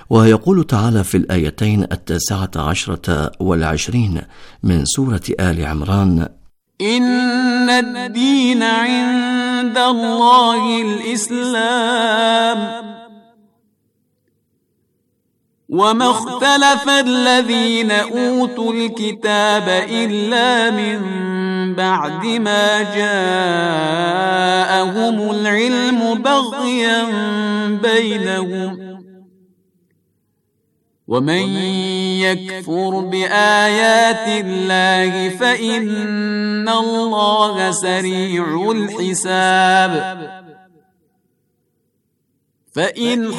ويقول تعالى في الآيتين 19 و20 من سورة آل عمران: إن الدين عند الله الإسلام وما اختلف الذين أوتوا الكتاب إلا من بعد ما جاءهم العلم بغيا بينهم ومن يكفر بآيات الله فإن الله سريع الحساب فإن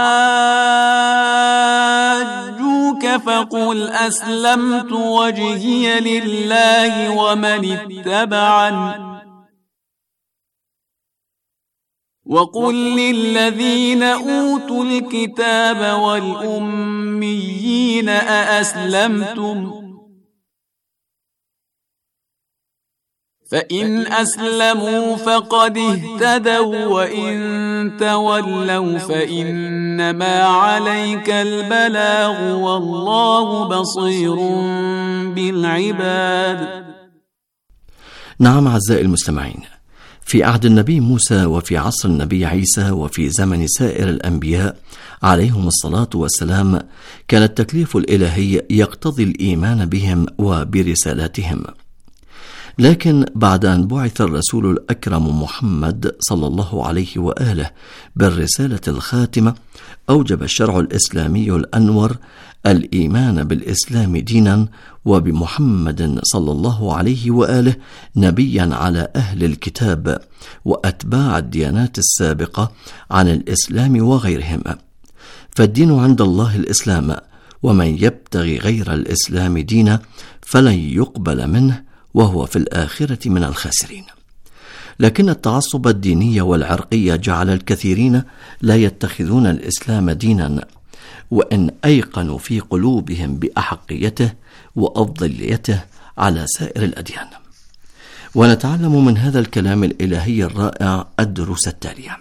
حاجوك فقل أسلمت وجهي لله ومن اتبعني وقل للذين أوتوا الكتاب والأميين أأسلمتم فإن أسلموا فقد اهتدوا وإن تولوا فإنما عليك البلاغ والله بصير بالعباد. نعم أعزائي المستمعين، في عهد النبي موسى وفي عصر النبي عيسى وفي زمن سائر الأنبياء عليهم الصلاة والسلام كان التكليف الإلهي يقتضي الإيمان بهم وبرسالاتهم، لكن بعد أن بعث الرسول الأكرم محمد صلى الله عليه وآله بالرسالة الخاتمة أوجب الشرع الإسلامي الأنور الإيمان بالإسلام دينا وبمحمد صلى الله عليه وآله نبيا على أهل الكتاب وأتباع الديانات السابقة عن الإسلام وغيرهم، فالدين عند الله الإسلام، ومن يبتغي غير الإسلام دينا فلن يقبل منه وهو في الآخرة من الخاسرين. لكن التعصب الديني والعرقي جعل الكثيرين لا يتخذون الإسلام دينا، وإن أيقنوا في قلوبهم بأحقيته وأفضليته على سائر الأديان. ونتعلم من هذا الكلام الإلهي الرائع الدروس التالية: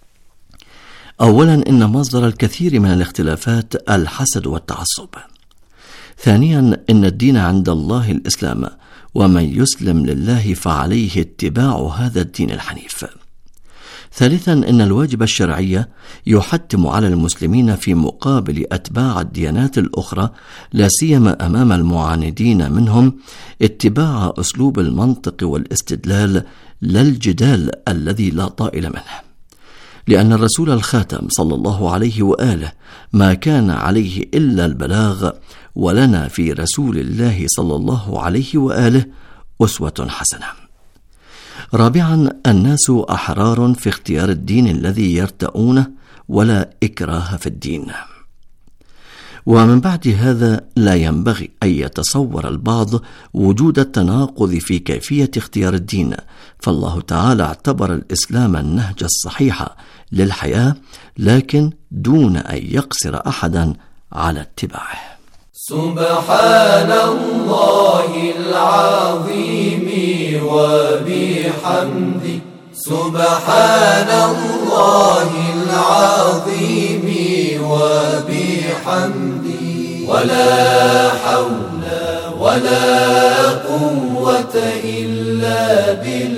أولا، إن مصدر الكثير من الاختلافات الحسد والتعصب. ثانيا، إن الدين عند الله الإسلام، ومن يسلم لله فعليه اتباع هذا الدين الحنيف. ثالثا، إن الواجب الشرعي يحتم على المسلمين في مقابل أتباع الديانات الأخرى، لا سيما أمام المعاندين منهم، اتباع أسلوب المنطق والاستدلال لا الجدال الذي لا طائل منه، لأن الرسول الخاتم صلى الله عليه وآله ما كان عليه إلا البلاغ، ولنا في رسول الله صلى الله عليه وآله أسوة حسنة. رابعا، الناس أحرار في اختيار الدين الذي يرتؤونه ولا إكراه في الدين. ومن بعد هذا لا ينبغي أن يتصور البعض وجود التناقض في كيفية اختيار الدين، فالله تعالى اعتبر الإسلام النهج الصحيح للحياة، لكن دون أن يقصر أحدا على اتباعه. سبحان الله العظيم وبحمده، سبحان الله العظيم وبحمده، ولا حول ولا قوة إلا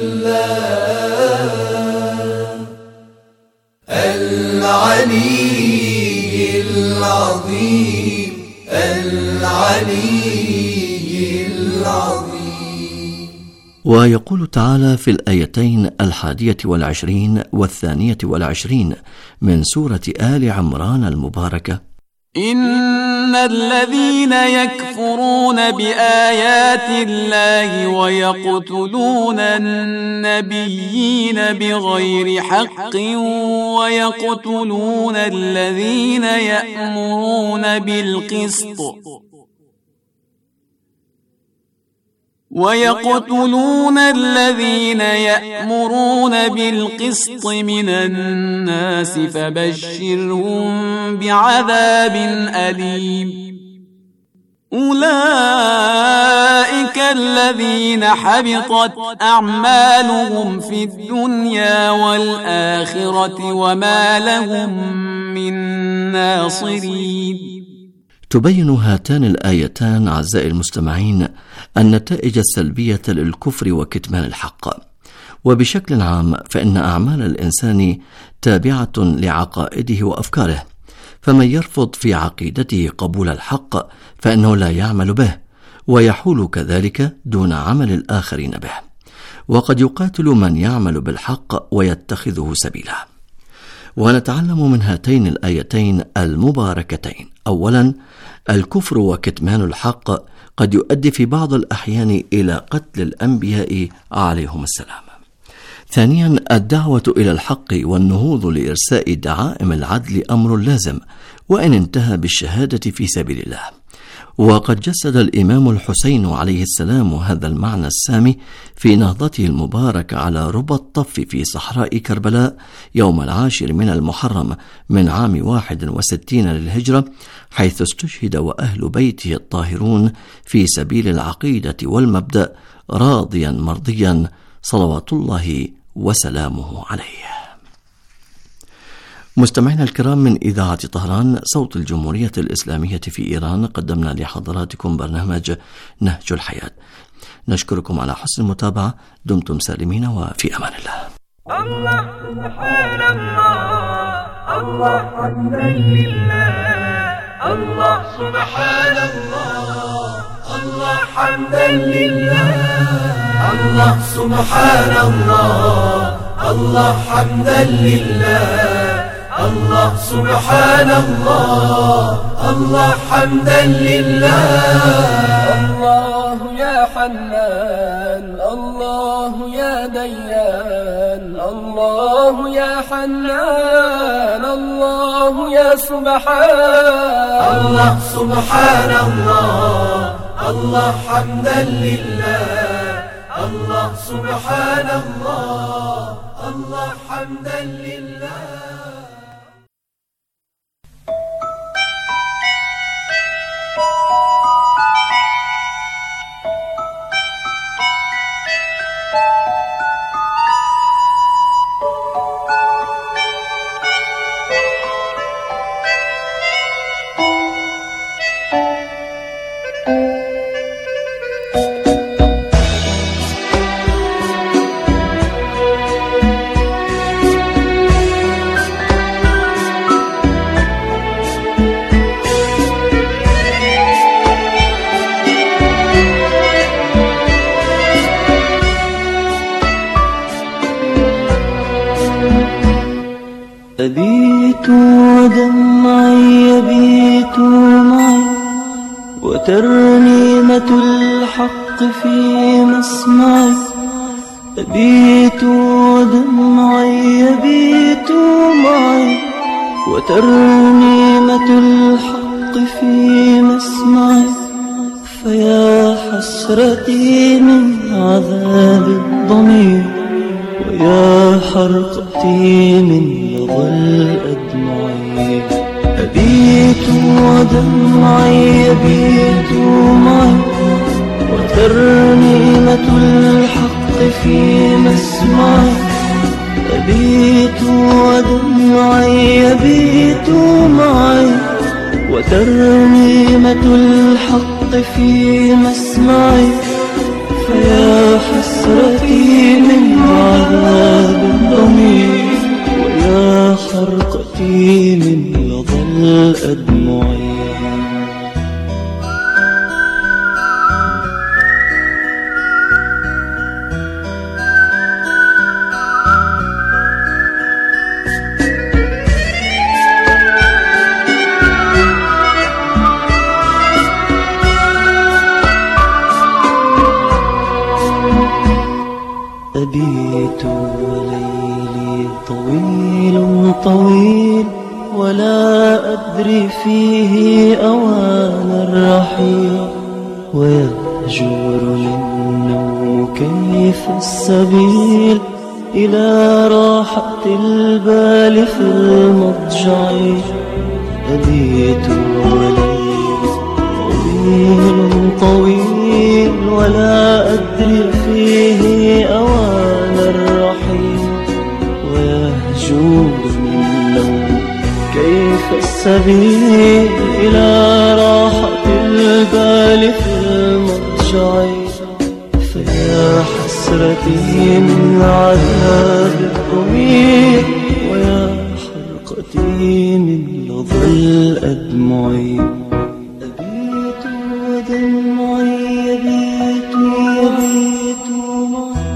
بالله العلي العظيم العلي العظيم. ويقول تعالى في الآيتين 21 و22 من سورة آل عمران المباركة: إن الذين يكفرون بآيات الله ويقتلون النبيين بغير حق ويقتلون الذين يأمرون بالقسط من الناس فبشرهم بعذاب أليم. أولئك الذين حبطت أعمالهم في الدنيا والآخرة وما لهم من ناصرين. تبين هاتان الآيتان أعزائي المستمعين النتائج السلبية للكفر وكتمان الحق، وبشكل عام فإن أعمال الإنسان تابعة لعقائده وأفكاره، فمن يرفض في عقيدته قبول الحق فإنه لا يعمل به، ويحول كذلك دون عمل الآخرين به، وقد يقاتل من يعمل بالحق ويتخذه سبيلا. ونتعلم من هاتين الآيتين المباركتين: أولا، الكفر وكتمان الحق قد يؤدي في بعض الأحيان إلى قتل الأنبياء عليهم السلام. ثانيا، الدعوة إلى الحق والنهوض لإرساء دعائم العدل أمر لازم، وإن انتهى بالشهادة في سبيل الله. وقد جسد الإمام الحسين عليه السلام هذا المعنى السامي في نهضته المباركة على ربى الطف في صحراء كربلاء يوم 10 من المحرم من عام 61 للهجرة، حيث استشهد وأهل بيته الطاهرون في سبيل العقيدة والمبدأ راضيا مرضيا صلوات الله وسلامه عليه. مستمعينا الكرام، من إذاعة طهران صوت الجمهورية الإسلامية في إيران، قدمنا لحضراتكم برنامج نهج الحياة. نشكركم على حسن المتابعة. دمتم سالمين وفي أمان الله. الله سبحان الله، الله حمدا لله، الله سبحان الله، الله حمدا لله، الله سبحان الله، الله حمدا لله، الله سبحان الله، الله حمدا لله. الله يا حنان، الله يا ديان، الله يا حنان، الله يا سبحان. الله سبحان الله، الله حمدا لله، الله سبحان الله، الله حمدا لله. أبيت ودمعي يبيت معي، وترنيمة الحق في مسمعي. أبيت ودمعي يبيت معي، وترنيمة الحق في مسمعي. فيا حسرتي من عذاب الضمير، ويا حرقتي من لظى الأدمع. أبيت ودمعي يبيت معي، وترنيمة الحق في مسمعي. أبيت ودمعي يبيت معي، وترنيمة الحق في مسمعي. فيا حسرتي من عذاب الضمير، ويا حرقتي من لظى الأدمع. أبيت وليلي طويل طويل، ولا أدري فيه أوان الرحيل. ويهجرني النوم كيف السبيل إلى راحة البال في المضجع. أبيت وليلي طويل طويل ولا أدري فيه أوان الرحيل، ويهجوني النوم كيف السبيل إلى راحة البال في المضجع. فيا حسرتي من عذاب الضمير، ويا حرقتي من لظى الأدمع. أبيت ودمعي يبيت يبيت معي.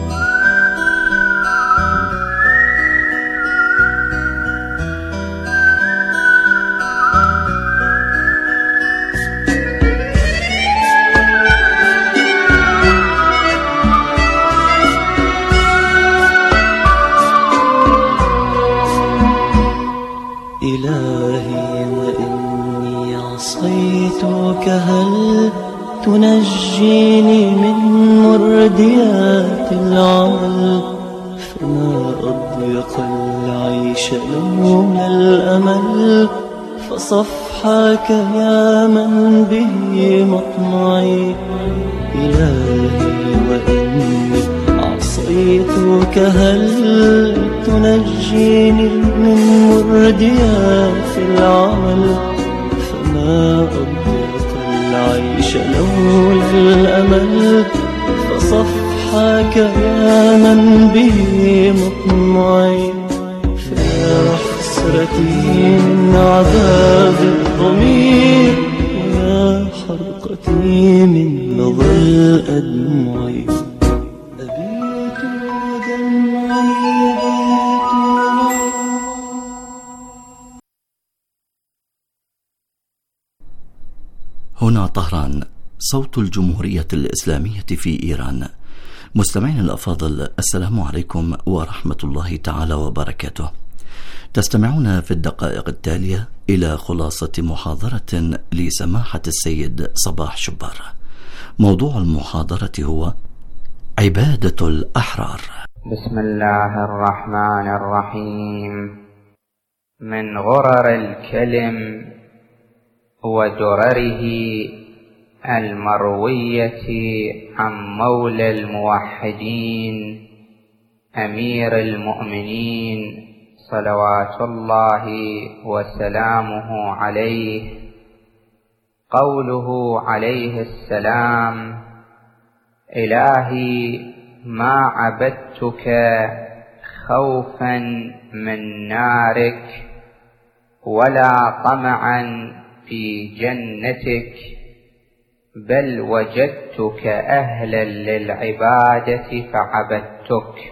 إلهي وإني عصيتك، هل تنجيني من مرديات العمل؟ فما أضيق العيش لولا الأمل، فصفحك يا من به مطمعي. إلهي وإني عصيتك، هل تنجيني من مرديات العمل؟ فما أضيق العيش لولا الأمل، فصفحك يا من به مطمعي. فيا حسرتي من عذاب الضمير، ويا حرقتي من لظى الأدمع. أبيت ودمعي يبيت معي. هنا طهران، صوت الجمهورية الإسلامية في إيران. مستمعين الأفاضل، السلام عليكم ورحمة الله تعالى وبركاته. تستمعون في الدقائق التالية إلى خلاصة محاضرة لسماحة السيد صباح شبار. موضوع المحاضرة هو عبادة الأحرار. بسم الله الرحمن الرحيم. من غرر الكلم ودرره المروية عن مولى الموحدين أمير المؤمنين صلوات الله وسلامه عليه، قوله عليه السلام: إلهي ما عبدتك خوفا من نارك ولا طمعا في جنتك، بل وجدتك أهلا للعبادة فعبدتك.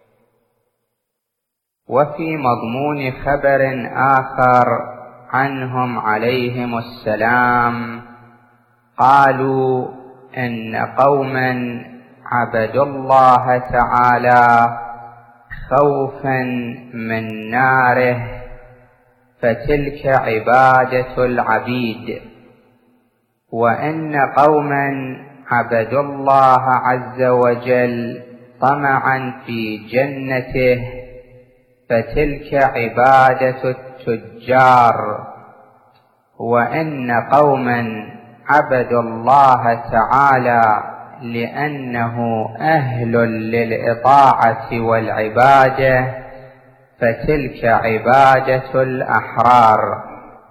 وفي مضمون خبر آخر عنهم عليهم السلام قالوا إن قوما عبدوا الله تعالى خوفا من ناره، فتلك عبادة العبيد. وإن قوما عبدوا الله عز وجل طمعا في جنته، فتلك عبادة التجار. وإن قوما عبدوا الله تعالى لأنه أهل للإطاعة والعبادة، فتلك عبادة الأحرار.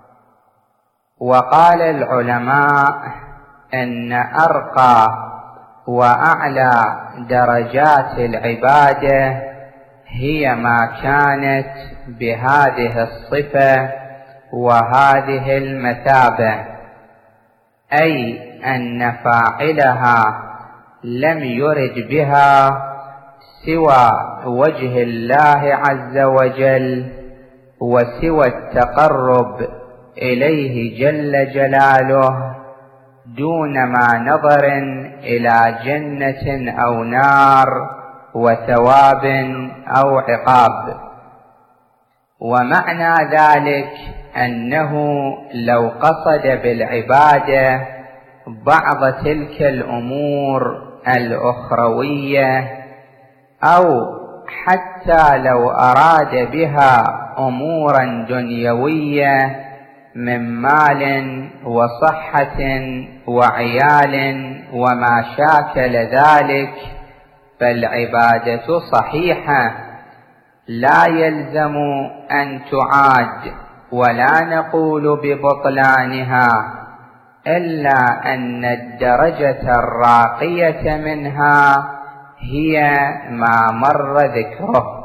وقال العلماء إن أرقى وأعلى درجات العبادة هي ما كانت بهذه الصفة وهذه المثابة، أي أن فاعلها لم يرد بها سوى وجه الله عز وجل وسوى التقرب إليه جل جلاله، دون ما نظر إلى جنة أو نار وثواب أو عقاب. ومعنى ذلك أنه لو قصد بالعبادة بعض تلك الأمور الأخروية، أو حتى لو أراد بها أمورا دنيوية، من مال وصحة وعيال وما شاكل ذلك، فالعبادة صحيحة لا يلزم أن تعاد، ولا نقول ببطلانها، إلا أن الدرجة الراقية منها هي ما مر ذكره.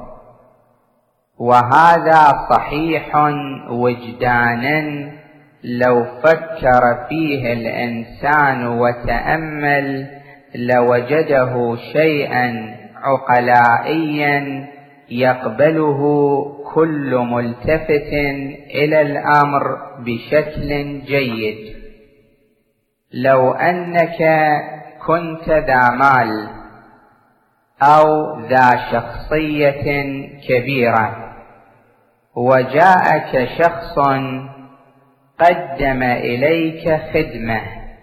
وهذا صحيح وجدانا لو فكر فيه الإنسان وتأمل لوجده شيئا عقلائيا يقبله كل ملتفت إلى الأمر بشكل جيد. لو أنك كنت ذا مال أو ذا شخصية كبيرة، وجاءك شخص قدم إليك خدمة،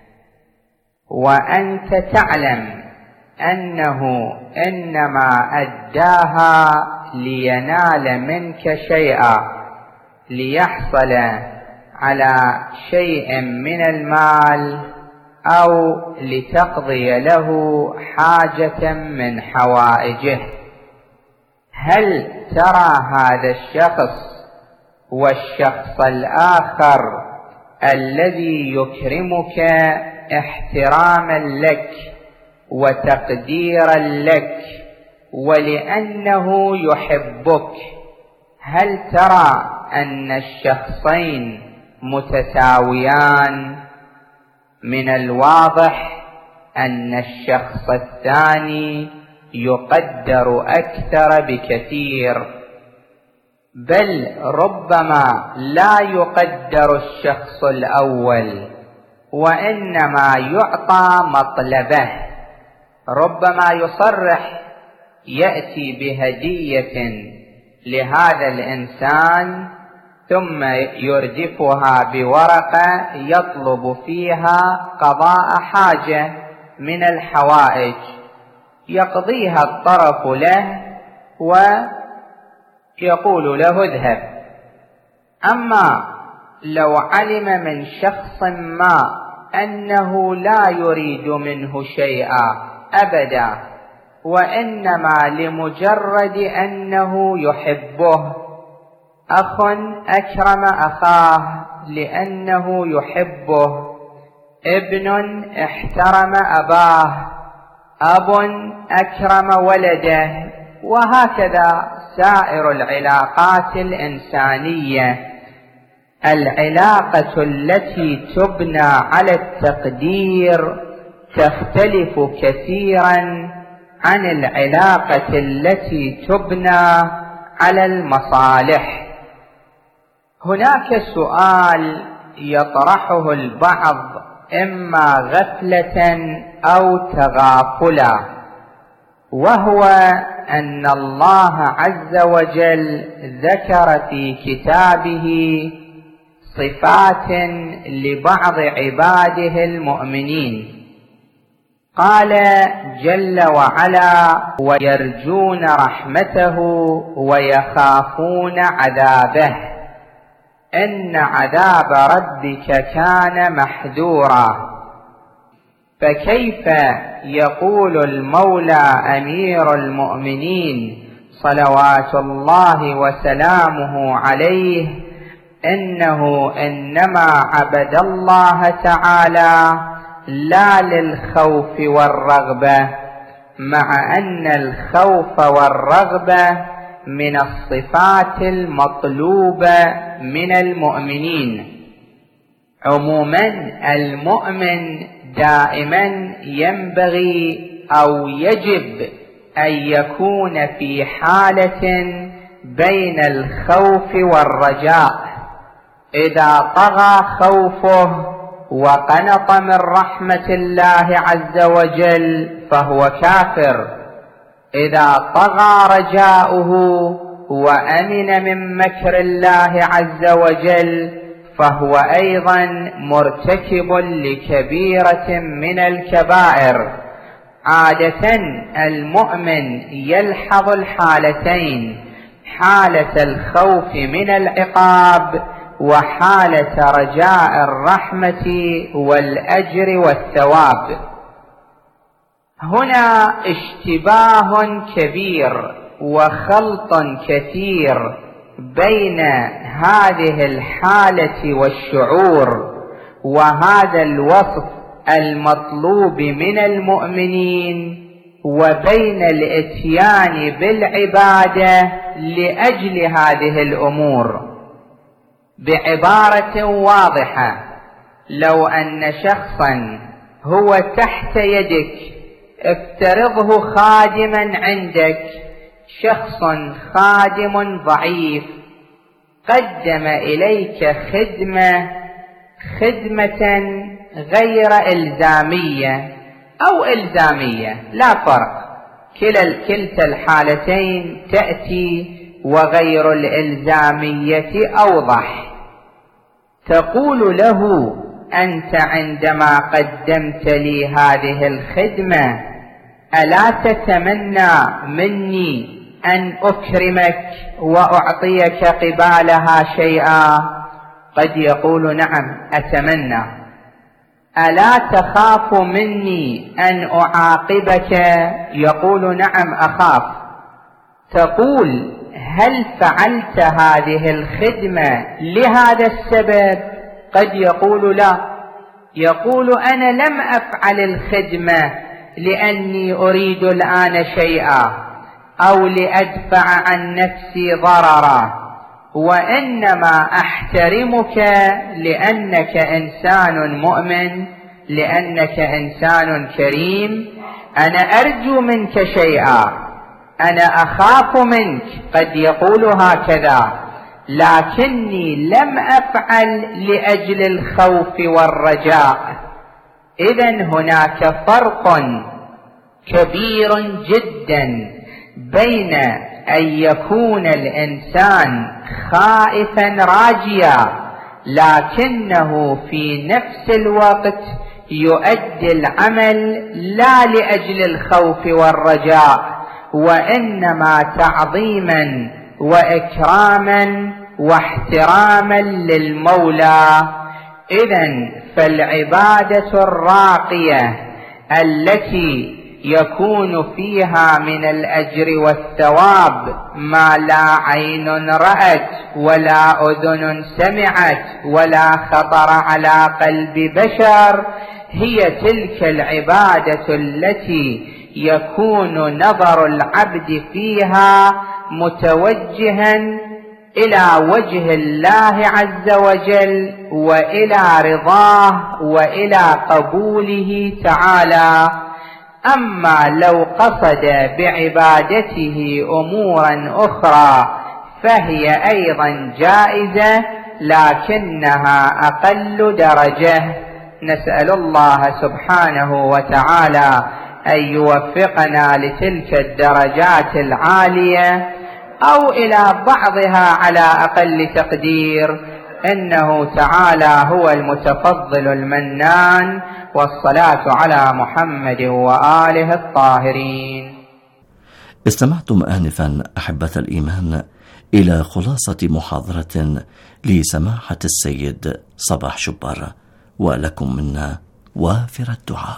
وأنت تعلم أنه إنما أداها لينال منك شيئا، ليحصل على شيء من المال أو لتقضي له حاجة من حوائجه، هل ترى هذا الشخص والشخص الآخر الذي يكرمك احتراما لك وتقديرا لك ولأنه يحبك، هل ترى أن الشخصين متساويان؟ من الواضح أن الشخص الثاني يقدر أكثر بكثير، بل ربما لا يقدر الشخص الأول، وإنما يعطى مطلبه. ربما يصرح يأتي بهدية لهذا الإنسان ثم يردفها بورقة يطلب فيها قضاء حاجة من الحوائج، يقضيها الطرف له ويقول له اذهب. أما لو علم من شخص ما أنه لا يريد منه شيئا أبدا، وإنما لمجرد أنه يحبه، أخ أكرم أخاه لأنه يحبه، ابن احترم أباه، أب أكرم ولده، وهكذا سائر العلاقات الإنسانية. العلاقة التي تبنى على التقدير تختلف كثيرا عن العلاقة التي تبنى على المصالح. هناك سؤال يطرحه البعض إما غفلة أو تغافلا، وهو أن الله عز وجل ذكر في كتابه صفات لبعض عباده المؤمنين، قال جل وعلا: ويرجون رحمته ويخافون عذابه، إن عذاب ربك كان محذورا. فكيف يقول المولى أمير المؤمنين صلوات الله وسلامه عليه إنه إنما عبد الله تعالى لا للخوف والرغبة، مع أن الخوف والرغبة من الصفات المطلوبة من المؤمنين؟ عموما المؤمن دائما ينبغي أو يجب أن يكون في حالة بين الخوف والرجاء. إذا طغى خوفه وقنط من رحمة الله عز وجل فهو كافر، إذا طغى رجاؤه وأمن من مكر الله عز وجل فهو أيضا مرتكب لكبيرة من الكبائر. عادة المؤمن يلحظ الحالتين، حالة الخوف من العقاب وحالة رجاء الرحمة والأجر والثواب. هنا اشتباه كبير وخلط كثير بين هذه الحالة والشعور وهذا الوصف المطلوب من المؤمنين وبين الاتيان بالعبادة لأجل هذه الأمور. بعبارة واضحة، لو أن شخصا هو تحت يدك، افترضه خادما عندك، شخص خادم ضعيف قدم إليك خدمة غير إلزامية أو إلزامية، لا فرق، كلتا الحالتين تأتي، وغير الإلزامية أوضح. تقول له: أنت عندما قدمت لي هذه الخدمة ألا تتمنى مني أن أكرمك وأعطيك قبالها شيئا؟ قد يقول: نعم أتمنى. ألا تخاف مني أن أعاقبك؟ يقول: نعم أخاف. تقول: هل فعلت هذه الخدمة لهذا السبب؟ قد يقول: لا. يقول: أنا لم أفعل الخدمة لأني أريد الآن شيئا أو لأدفع عن نفسي ضررا، وإنما أحترمك لأنك إنسان مؤمن، لأنك إنسان كريم، أنا أرجو منك شيئا، أنا أخاف منك. قد يقول هكذا، لكني لم أفعل لأجل الخوف والرجاء. إذن هناك فرق كبير جدا بين أن يكون الإنسان خائفا راجيا لكنه في نفس الوقت يؤدي العمل لا لأجل الخوف والرجاء، وإنما تعظيما وإكراما واحتراما للمولى. إذن فالعبادة الراقية التي يكون فيها من الأجر والثواب ما لا عين رأت ولا أذن سمعت ولا خطر على قلب بشر، هي تلك العبادة التي يكون نظر العبد فيها متوجها إلى وجه الله عز وجل وإلى رضاه وإلى قبوله تعالى. أما لو قصد بعبادته أمورا أخرى فهي أيضا جائزة لكنها أقل درجة. نسأل الله سبحانه وتعالى أن يوفقنا لتلك الدرجات العالية أو إلى بعضها على أقل تقدير، إنه تعالى هو المتفضل المنان. والصلاة على محمد وآله الطاهرين. استمعتم آنفا أحبة الإيمان إلى خلاصة محاضرة لسماحة السيد صباح شبر، ولكم منا وافر الدعاء.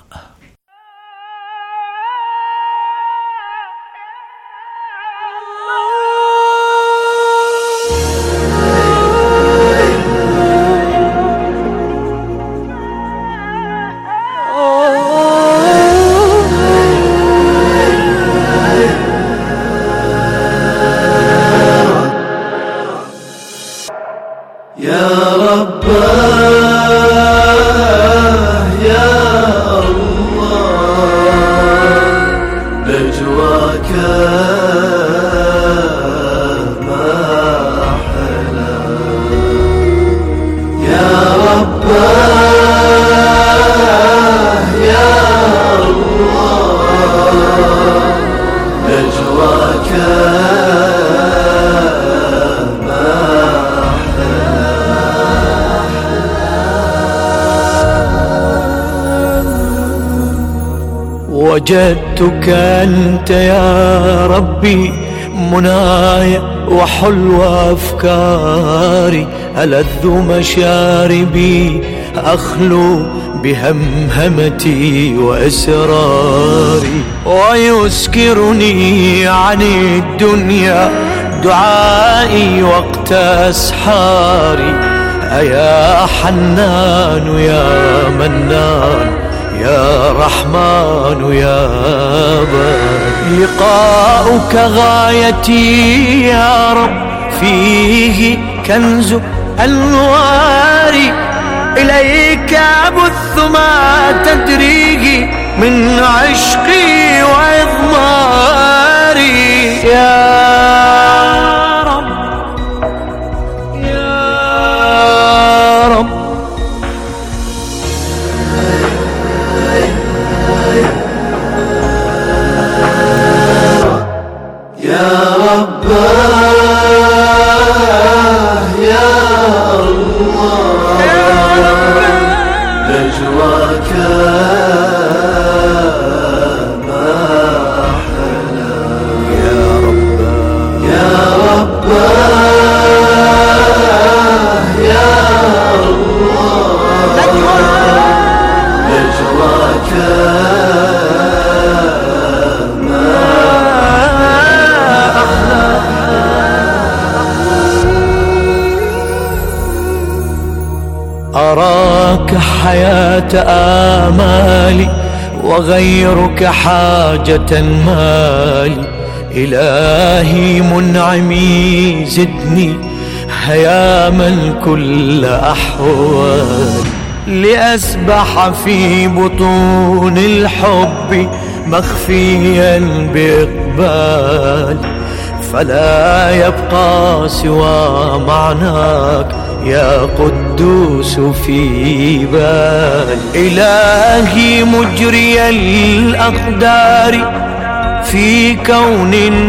وجدتك أنت يا ربي منايا وحلو أفكاري، ألذ مشاربي، أخلو بهمهمتي وإسراري، ويسكرني عن الدنيا دعائي وقت أسحاري. أيا حنان يا منان يا رحمن يا باري، لقاؤك غايتي يا رب، فيه كنز أنواري، إليك أبث ما تدريه من عشقي وإضماري. يا رب يا رب يا رب يا الله، نجواك ما أحلى. يا رب يا رب يا الله، نجواك أراك حياة آمالي، وغيرك حاجة مالي. إلهي منعمي زدني هياما كل أحوالي، لأسبح في بطون الحب مخفيا بإقبالي، فلا يبقى سوى معناك يا قدوس في بالي. إلهي مجري الأقدار في كون.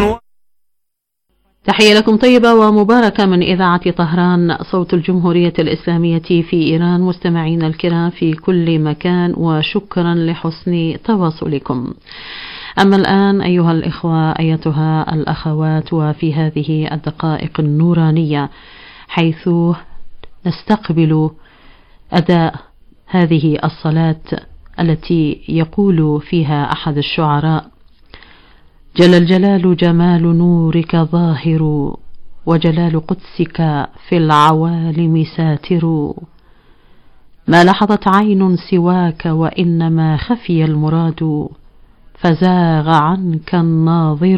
تحية لكم طيبة ومباركة من إذاعة طهران صوت الجمهورية الإسلامية في إيران، مستمعينا الكرام في كل مكان، وشكرا لحسن تواصلكم. أما الآن أيها الإخوة أيتها الأخوات، وفي هذه الدقائق النورانية حيث نستقبل أداء هذه الصلاة التي يقول فيها أحد الشعراء: جل الجلال جمال نورك ظاهر، وجلال قدسك في العوالم ساتر، ما لحظت عين سواك وإنما خفي المراد، فزاغ عنك الناظر،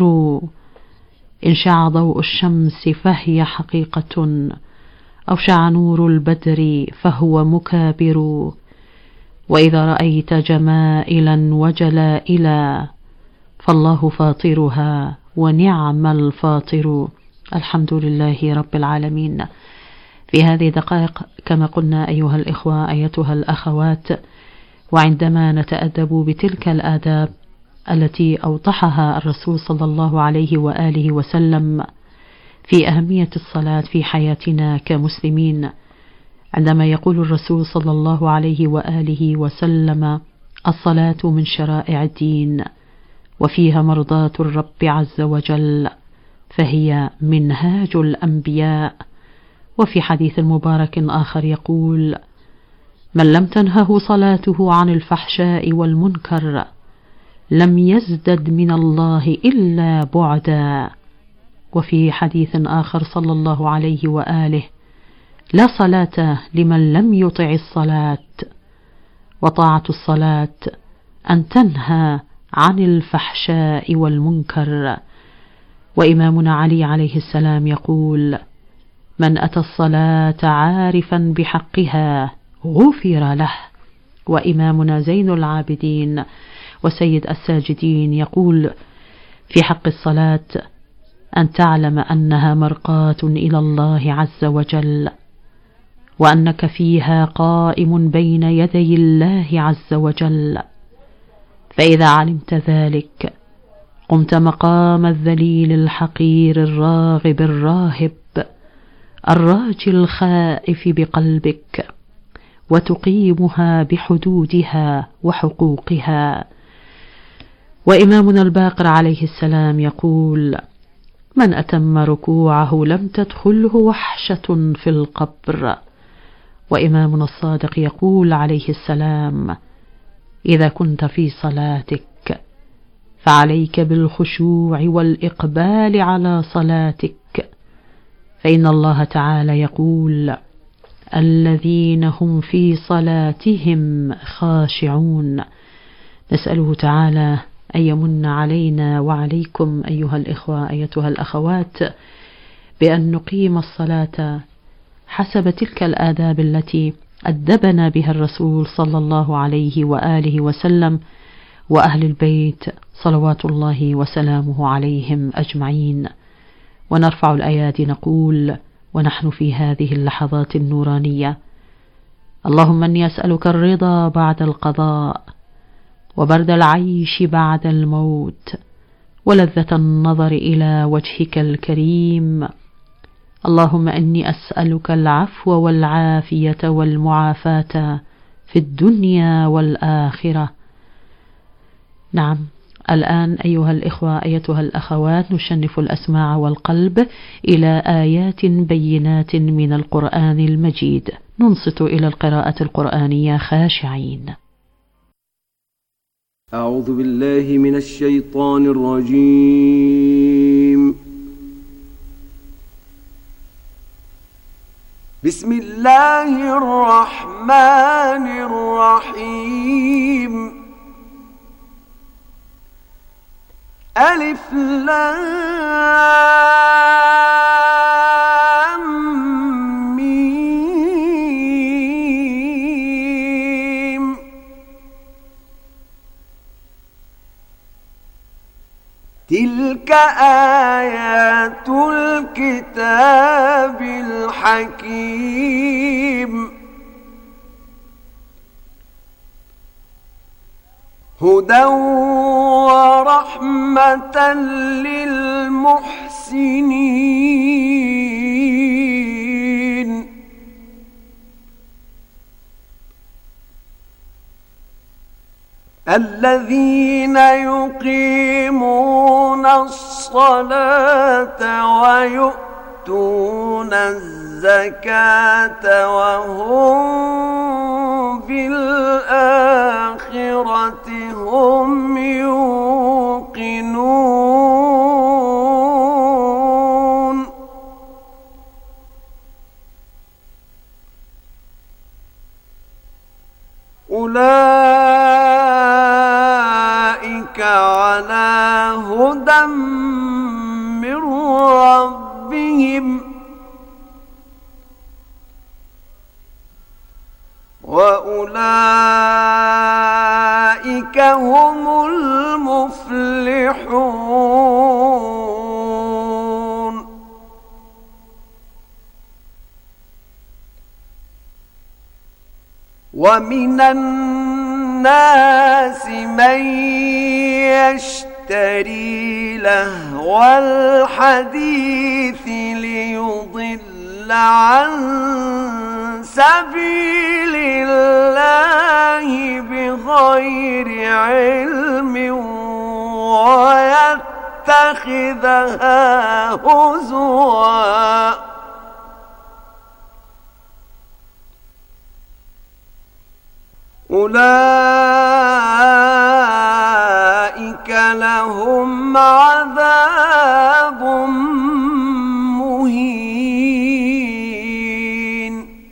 إن شع ضوء الشمس فهي حقيقة، أو شع نور البدر فهو مكابر، وإذا رأيت جمائلا وجلائلا فالله فاطرها ونعم الفاطر. الحمد لله رب العالمين. في هذه الدقائق كما قلنا أيها الإخوة أيتها الأخوات، وعندما نتأدب بتلك الآداب التي أوضحها الرسول صلى الله عليه وآله وسلم في أهمية الصلاة في حياتنا كمسلمين، عندما يقول الرسول صلى الله عليه وآله وسلم: الصلاة من شرائع الدين، وفيها مرضاة الرب عز وجل، فهي منهاج الأنبياء. وفي حديث مبارك آخر يقول: من لم تنهه صلاته عن الفحشاء والمنكر لم يزدد من الله إلا بعدا. وفي حديث آخر صلى الله عليه وآله: لا صلاة لمن لم يطع الصلاة. وطاعة الصلاة أن تنهى عن الفحشاء والمنكر. وإمامنا علي عليه السلام يقول: من أتى الصلاة عارفا بحقها غفر له. وإمامنا زين العابدين وسيد الساجدين يقول في حق الصلاة: أن تعلم أنها مرقاة إلى الله عز وجل، وأنك فيها قائم بين يدي الله عز وجل، فإذا علمت ذلك قمت مقام الذليل الحقير الراغب الراهب الراجي الخائف بقلبك، وتقيمها بحدودها وحقوقها. وإمامنا الباقر عليه السلام يقول: من أتم ركوعه لم تدخله وحشة في القبر. وإمامنا الصادق يقول عليه السلام: إذا كنت في صلاتك فعليك بالخشوع والإقبال على صلاتك، فإن الله تعالى يقول: الذين هم في صلاتهم خاشعون. نسأله تعالى أن يمن علينا وعليكم أيها الإخوة أيتها الأخوات بأن نقيم الصلاة حسب تلك الآداب التي أدبنا بها الرسول صلى الله عليه وآله وسلم وأهل البيت صلوات الله وسلامه عليهم أجمعين. ونرفع الأيادي نقول ونحن في هذه اللحظات النورانية: اللهم إني أسألك الرضا بعد القضاء، وبرد العيش بعد الموت، ولذة النظر إلى وجهك الكريم. اللهم إني أسألك العفو والعافية والمعافاة في الدنيا والآخرة. نعم، الآن أيها الإخوة أيتها الأخوات نشنف الأسماع والقلب إلى آيات بينات من القرآن المجيد، ننصت إلى القراءة القرآنية خاشعين. أعوذ بالله من الشيطان الرجيم. بسم الله الرحمن الرحيم. ألف لام ميم. تلك آيات الكتاب الحكيم. هدى ورحمة للمحسنين. الذين يقيمون الصلاة ويؤتون الزكاة وهم بالآخرة هم يوقنون. أولئك على هدى من ربهم وأولئك هم المفلحون. ومن الناس من يشتري لهو الحديث ليضل عن سبيل الله بغير علم ويتخذها هزوا. أولئك لهم عذاب مهين.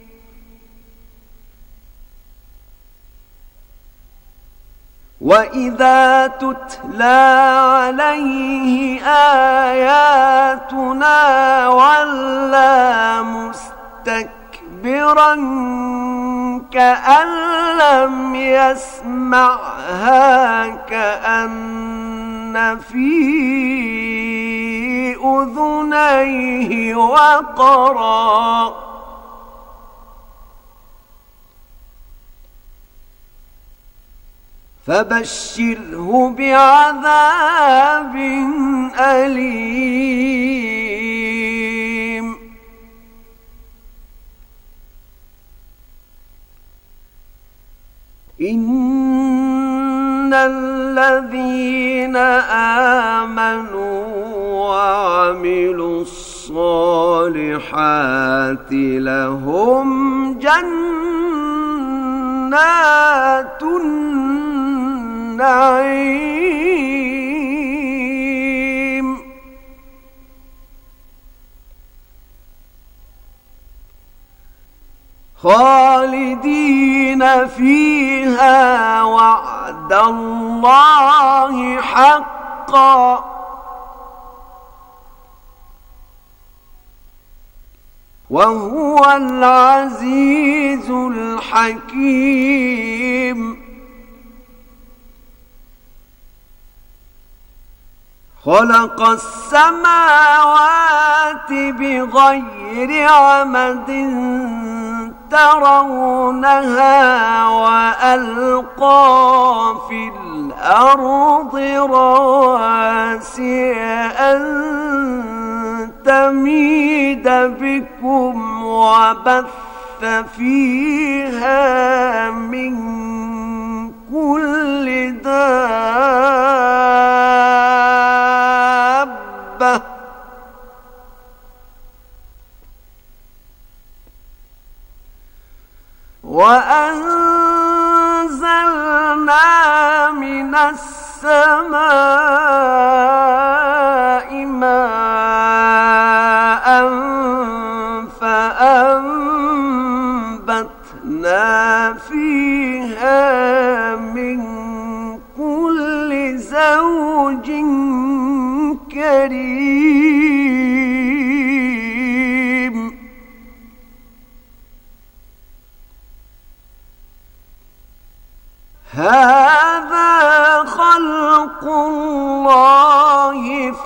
وإذا تتلى عليه آياتنا ولى مستكبرا كأن لم يسمعها كأن في أذنيه وقرا. فبشره بعذاب أليم. إن الذين آمنوا وعملوا الصالحات لهم جنات النعيم خالدين فيها وعد الله حقا وهو العزيز الحكيم خلق السماوات بغير عمد ترونها وألقى في الأرض رواسي أن تميد بكم وبث فيها من كل دابة وأنزلنا من السماء ماء فأنبتنا فيها من كل زوج كريم هذا خلق الله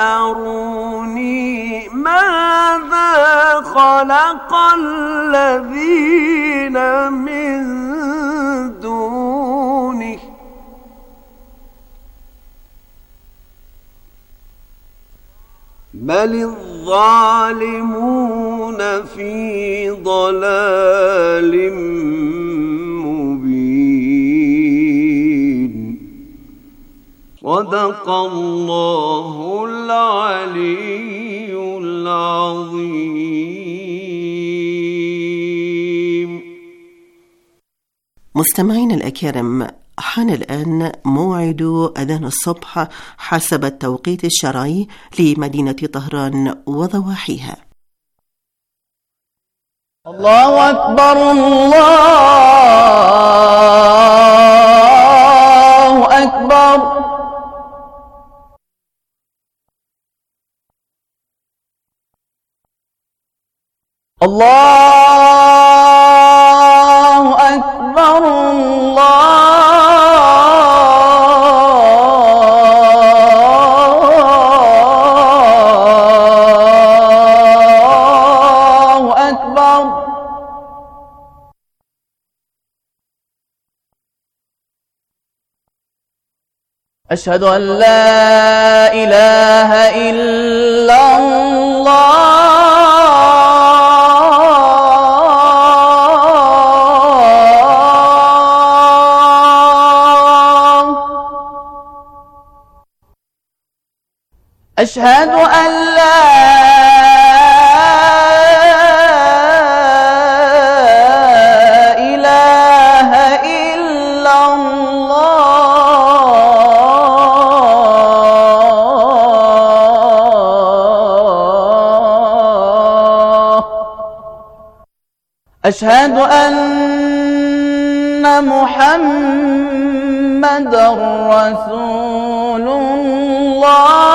فأروني ماذا خلق الذين من دونه بل الظالمون في ضلال صدق الله العلي العظيم. مستمعينا الأكارم، حان الآن موعد أذان الصبح حسب التوقيت الشرعي لمدينة طهران وضواحيها. الله أكبر الله أكبر الله أكبر الله أكبر أشهد أن لا إله إلا الله أشهد أن لا إله إلا الله أشهد أن محمدًا رسول الله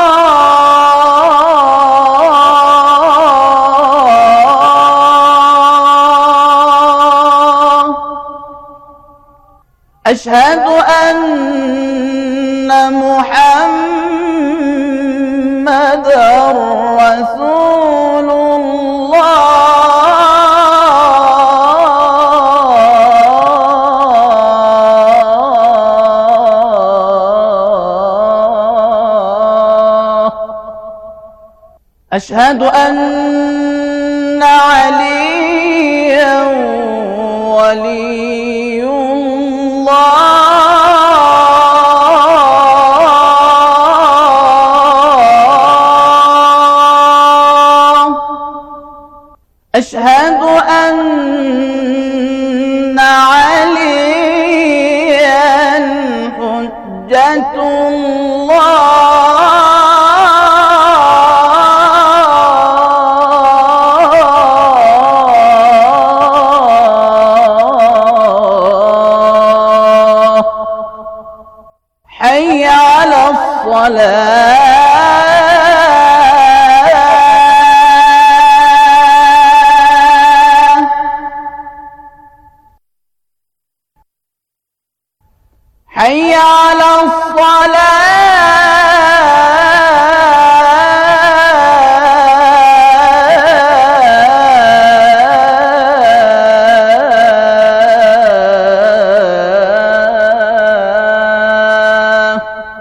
أشهد أن محمدًا رسول الله أشهد أن عليًا ولي الله أشهد أن عليا حجة الله حي على الصلاة حي على الصلاة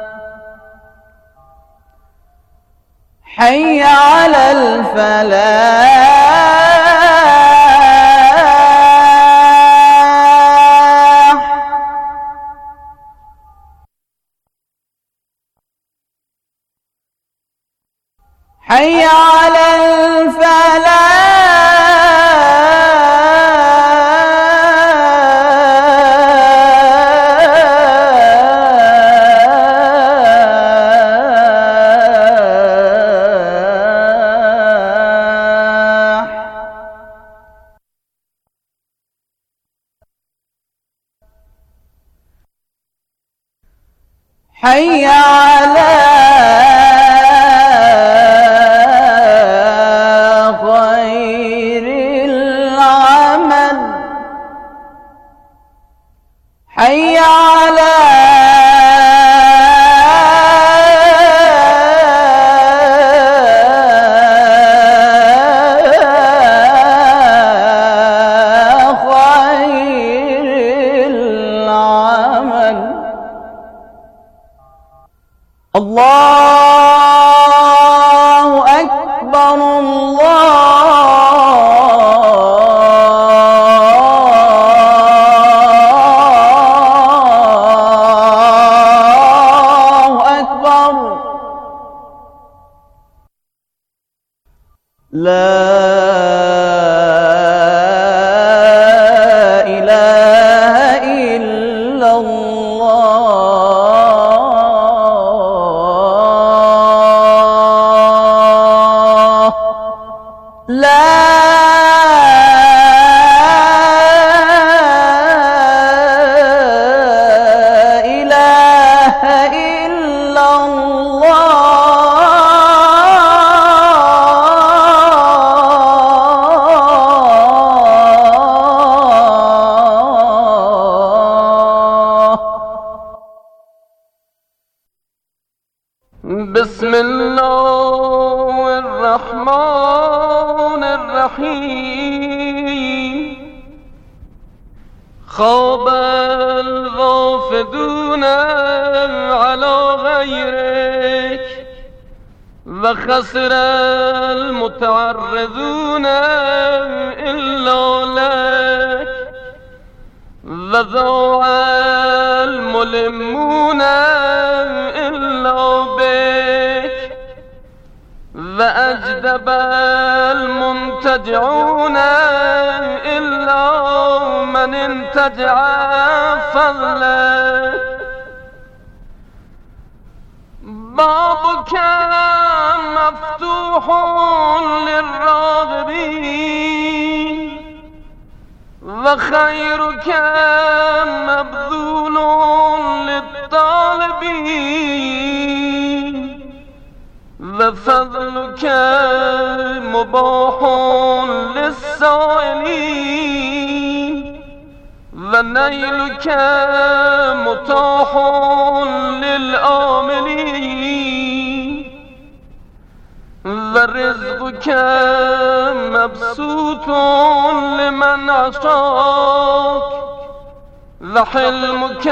حي على الفلاح حي على الفلاح حي على حي على خير العمل الله أكبر لا إله إلا الله لا إله إلا بسم الله الرحمن الرحيم خاب الغافدون على غيرك وخسر المتعرضون إلا لك وضاع الملمون إلا بك وأجدب المنتجعون إلا من انتجع فضلك بابك مفتوح للراغبين وخيرك مبذول للطالبين وفضلك مباح للسائلين ونيلك متاح للآملين ورزقك مبسوط لمن عصاك وحلمك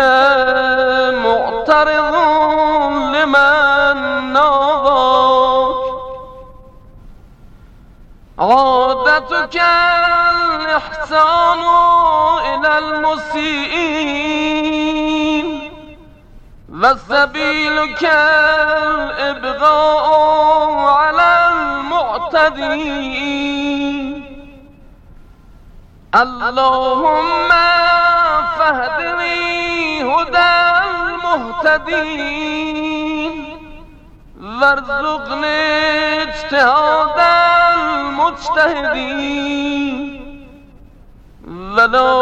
معترض لمن ناظاك عادتك الإحسان إلى المسيئين وسبيلك الإبغاء على المعتدين اللهم فاهدني هدى المهتدين وارزقني اجتهاد المجتهدين ولا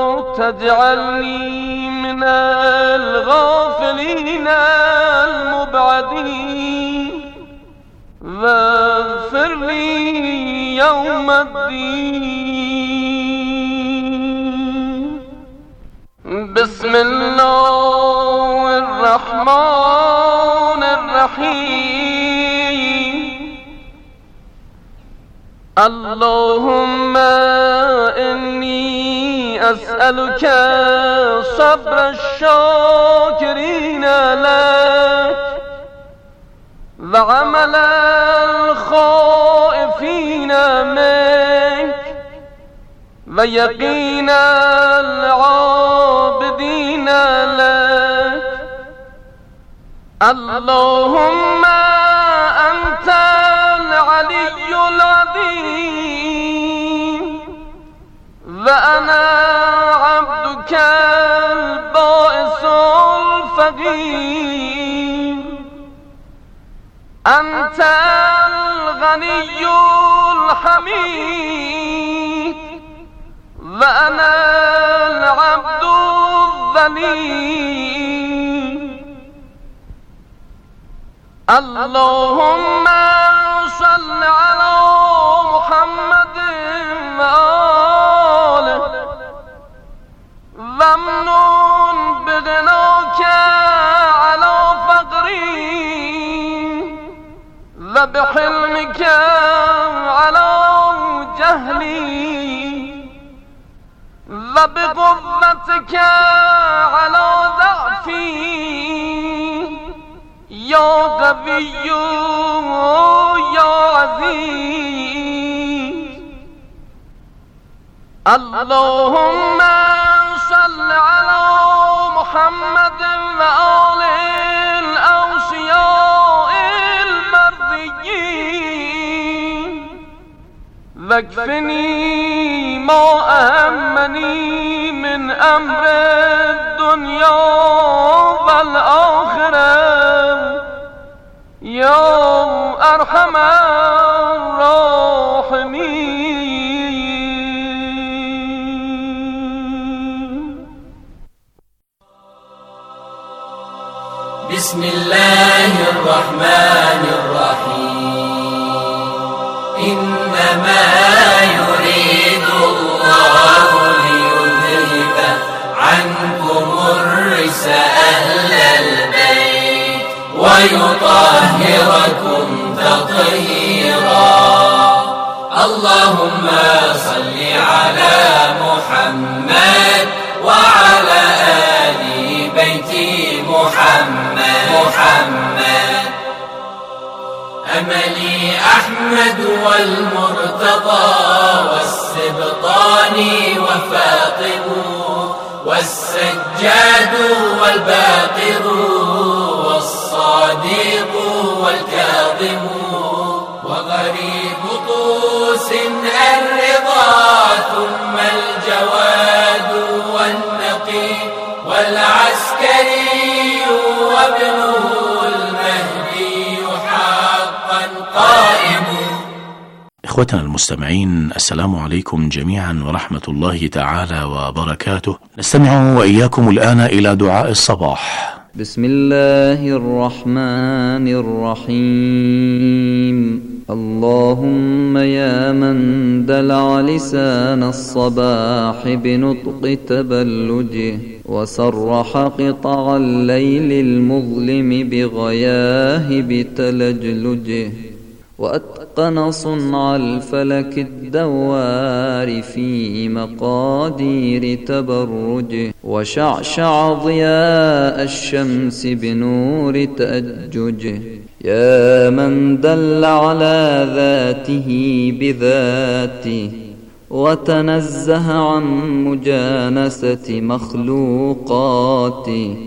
تجعلني من الغافلين المبعدين واغفر لي يوم الدين. بسم الله الرحمن الرحيم. اللهم إني أسألك صبر الشاكرين لك وعمل الخائفين منك ويقين العابدين لك. اللهم أنت العلي العظيم وأنا عبدك البائس الفقير. أنت الغني الحميد وأنا العبد الذليل. اللهم صل على محمد وآله وامنن بغناك على فقري وبحلمك على جهلي وبقوتك على ضعفي يا قوي يا عزيز. اللهم صل على محمد وآله الأوصياء المرضيين واكفني ما أهمني من أمر الدنيا والآخرة يا أرحم الراحمين. بسم الله الرحمن الرحيم. إنما يريد الله ليذهب عنكم الرجس أهل البيت ويطهركم تطهيرا. اللهم صل على محمد وعلى آل بيت محمد. أملي أحمد والمرتضى والسبطان وفاطم والسجاد والباقر والصادق والكاظم وغريب طوس الرضا ثم الجواد والنقي والعسكري وابنه المهدي حقا قائم. إخوتنا المستمعين، السلام عليكم جميعا ورحمة الله تعالى وبركاته. نستمع وإياكم الآن إلى دعاء الصباح. بسم الله الرحمن الرحيم. اللهم يا من دلع لسان الصباح بنطق تبلجه وسرح قطع الليل المظلم بغياهب تلجلجه وأتقن صنع الفلك الدوار في مقادير تبرجه وشعشع ضياء الشمس بنور تأججه. يا من دل على ذاته بذاته وتنزه عن مجانسة مخلوقاته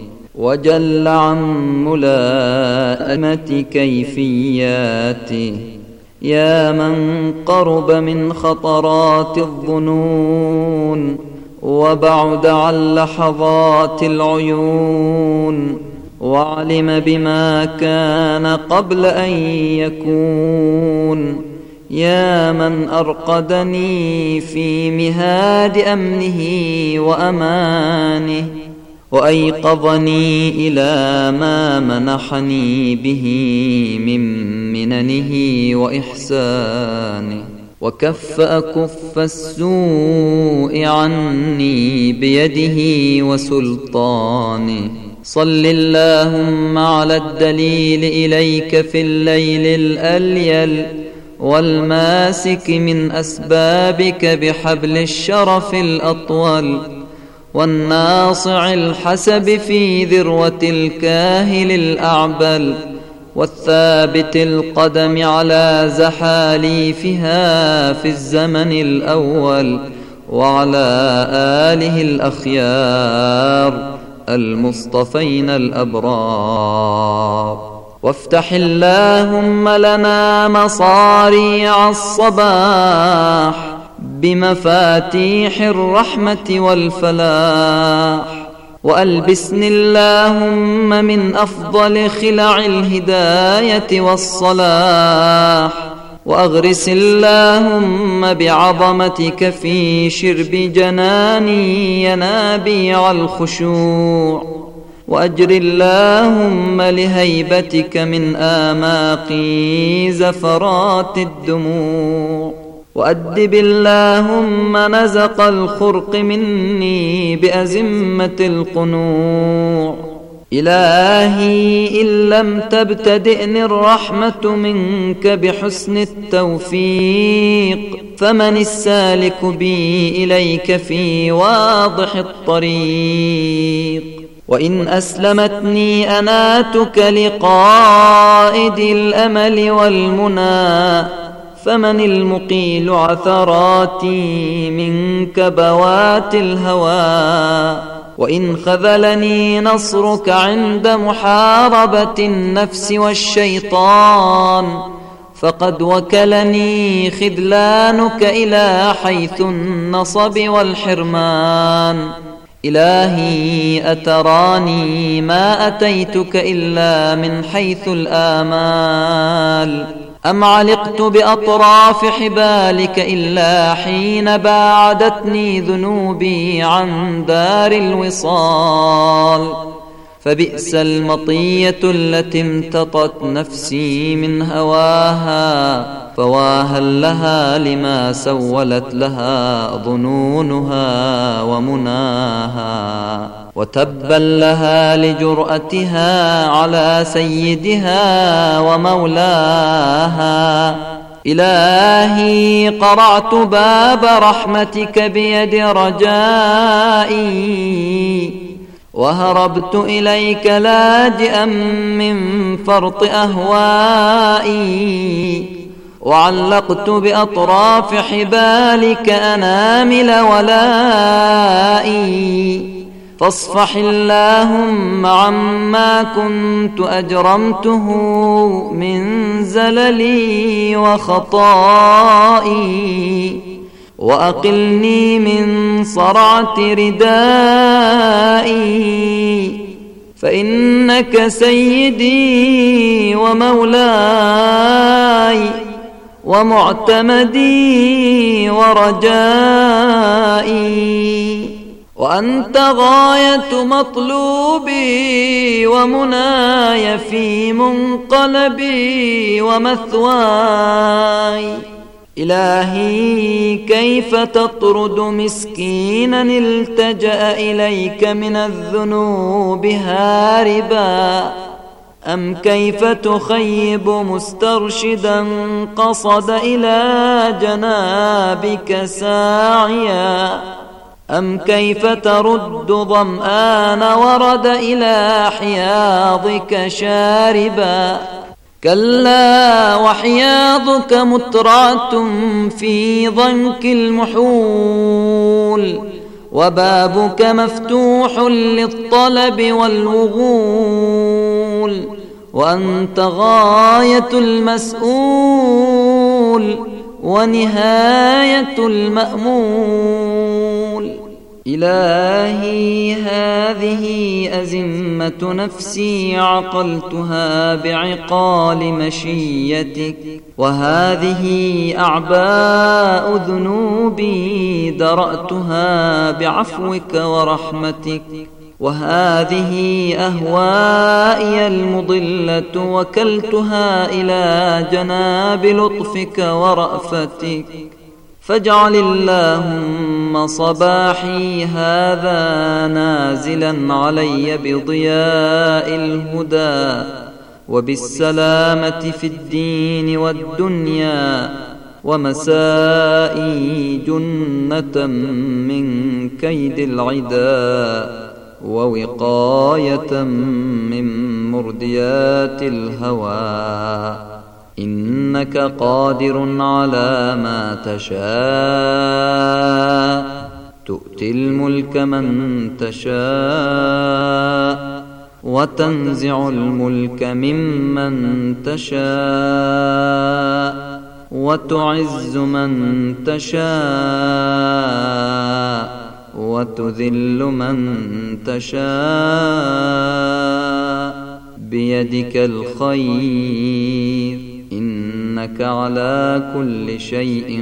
وجل عن ملائمة كيفياته. يا من قرب من خطرات الظنون وبعد عن لحظات العيون، وعلم بما كان قبل أن يكون. يا من أرقدني في مهاد أمنه وأمانه، وأيقظني إلى ما منحني به من مننه وإحسانه، وكف أكف السوء عني بيده وسلطانه. صل اللهم على الدليل إليك في الليل الأليل، والماسك من أسبابك بحبل الشرف الأطول، والناصع الحسب في ذروة الكاهل الأعبل، والثابت القدم على زحاليفها في الزمن الأول، وعلى آله الأخيار المصطفين الأبرار. وافتح اللهم لنا مصاريع الصباح بمفاتيح الرحمة والفلاح، وألبسني اللهم من أفضل خلع الهداية والصلاح، وأغرس اللهم بعظمتك في شرب جناني ينابيع الخشوع، وأجر اللهم لهيبتك من آماقي زفرات الدموع، وأدب اللهم نزق الخرق مني بأزمة القنوع. إلهي إن لم تبتدئني الرحمة منك بحسن التوفيق، فمن السالك بي إليك في واضح الطريق. وإن أسلمتني أناتك لقائد الأمل والمنى، فمن المقيل عثراتي من كبوات الهوى. وإن خذلني نصرك عند محاربة النفس والشيطان، فقد وكلني خذلانك إلى حيث النصب والحرمان. إلهي أتراني ما أتيتك إلا من حيث الآمال، أم علقت بأطراف حبالك إلا حين باعدتني ذنوبي عن دار الوصال. فبئس المطية التي امتطت نفسي من هواها، فواها لها لما سولت لها ظنونها ومناها، وتبا لها لجرأتها على سيدها ومولاها. إلهي قرعت باب رحمتك بيد رجائي، وهربت إليك لاجئا من فرط أهوائي، وعلقت بأطراف حبالك أنامل ولائي. فاصفح اللهم عما كنت أجرمته من زللي وخطائي، وأقلني من صرعة ردائي، فإنك سيدي ومولاي ومعتمدي ورجائي، وأنت غاية مطلوبي ومناي في منقلبي ومثواي. إلهي كيف تطرد مسكينا التجأ إليك من الذنوب هاربا، أم كيف تخيب مسترشدا قصد إلى جنابك ساعيا، أم كيف ترد ظمآن ورد إلى حياضك شاربا. كلا وحياضك مترعة في ضنك المحول، وبابك مفتوح للطلب والوغول، وأنت غاية المسؤول المقول ونهاية المأمول. إلهي هذه أزمة نفسي عقلتها بعقال مشيتك، وهذه أعباء ذنوبي درأتها بعفوك ورحمتك، وهذه أهوائي المضلة وكلتها إلى جناب لطفك ورأفتك. فاجعل اللهم صباحي هذا نازلا علي بضياء الهدى وبالسلامة في الدين والدنيا، ومسائي جنة من كيد العداء ووقاية من مرديات الهوى. إنك قادر على ما تشاء، تؤتي الملك من تشاء وتنزع الملك ممن تشاء وتعز من تشاء وتذل من تشاء، بيدك الخير، إنك على كل شيء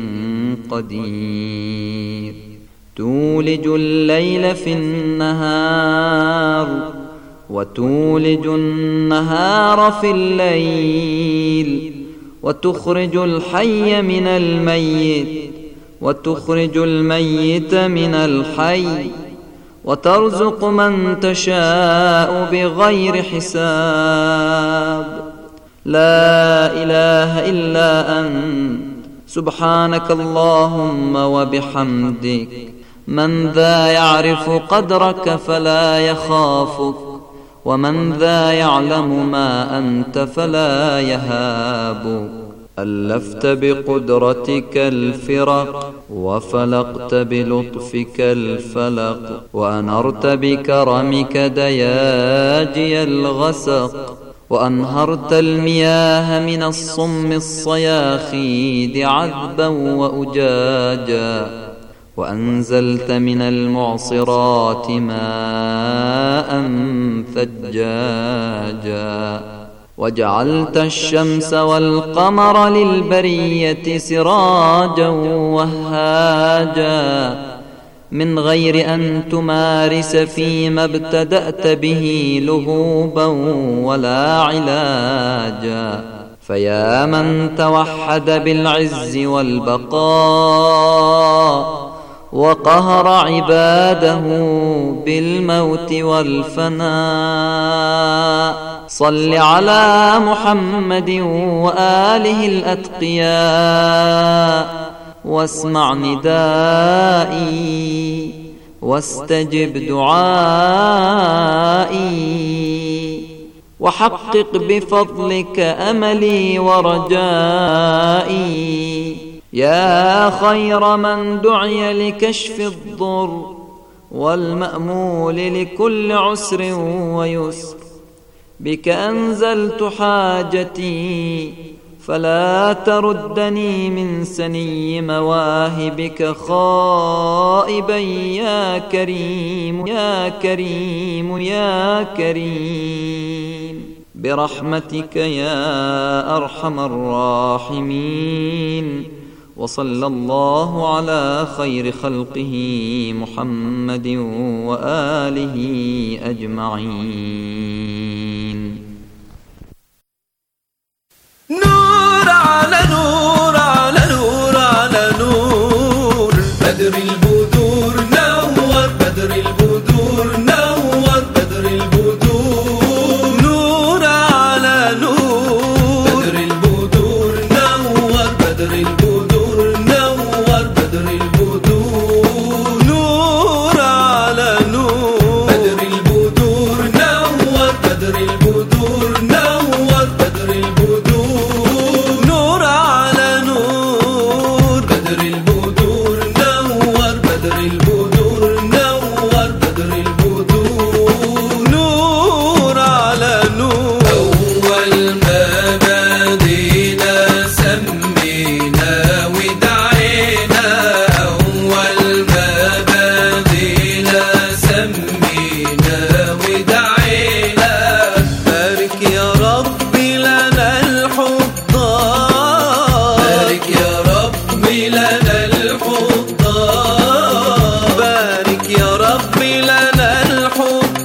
قدير. تولج الليل في النهار وتولج النهار في الليل، وتخرج الحي من الميت وتخرج الميت من الحي، وترزق من تشاء بغير حساب. لا إله إلا أنت سبحانك اللهم وبحمدك. من ذا يعرف قدرك فلا يخافك، ومن ذا يعلم ما أنت فلا يهابك. ألفت بقدرتك الفرق وفلقت بلطفك الفلق، وأنرت بكرمك دياجي الغسق، وأنهرت المياه من الصم الصياخيد عذبا وأجاجا، وأنزلت من المعصرات ماء ثجاجا، وجعلت الشمس والقمر للبرية سراجا وهاجا، من غير أن تمارس فيما ابتدأت به لهوبا ولا علاجا. فيا من توحد بالعز والبقاء وقهر عباده بالموت والفناء، صل على محمد وآله الأتقياء، واسمع ندائي واستجب دعائي، وحقق بفضلك أملي ورجائي. يا خير من دعي لكشف الضر والمأمول لكل عسر ويسر، بك أنزلت حاجتي فلا تردني من سني مواهبك خائبا يا كريم يا كريم يا كريم، برحمتك يا أرحم الراحمين. وصلى الله على خير خلقه محمد وآله أجمعين. نور على نور على نور على نور